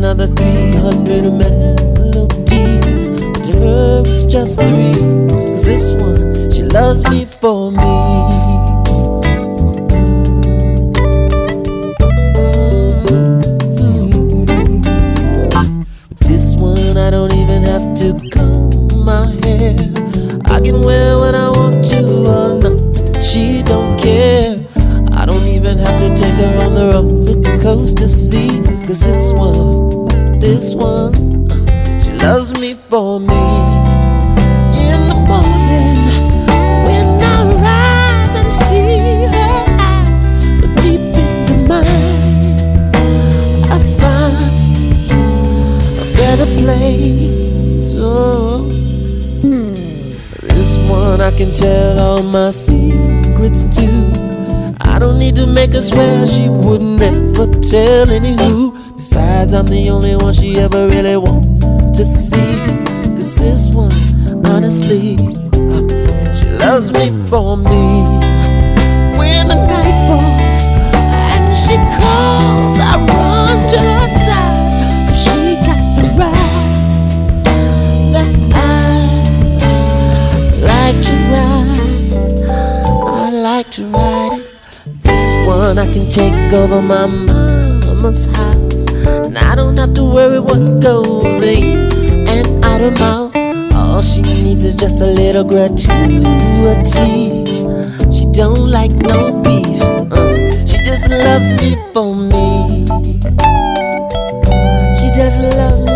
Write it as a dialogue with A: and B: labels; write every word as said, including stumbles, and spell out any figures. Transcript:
A: another three hundred melodies, but to her it's just three. Cause this one, she loves me for me. I don't even have to comb my hair. I can wear what I want to or nothing. She don't care. I don't even have to take her on the roller coaster, see. Cause this one, this one, she loves me for me. In the morning, when I rise and see her eyes look deep into mine, I find better place. Oh, this one I can tell all my secrets to. I don't need to make her swear she would never tell anywho. Besides, I'm the only one she ever really wants to see. Cause this one, honestly, she loves me for me. When the night falls and she calls, I run to her side. Cause she got the ride that I like to ride. I like to ride it. This one I can take over my mama's house, and I don't have to worry what goes in and out her mouth. All she needs is just a little gratuity. She don't like no beef, uh, she just loves me for me. She just loves me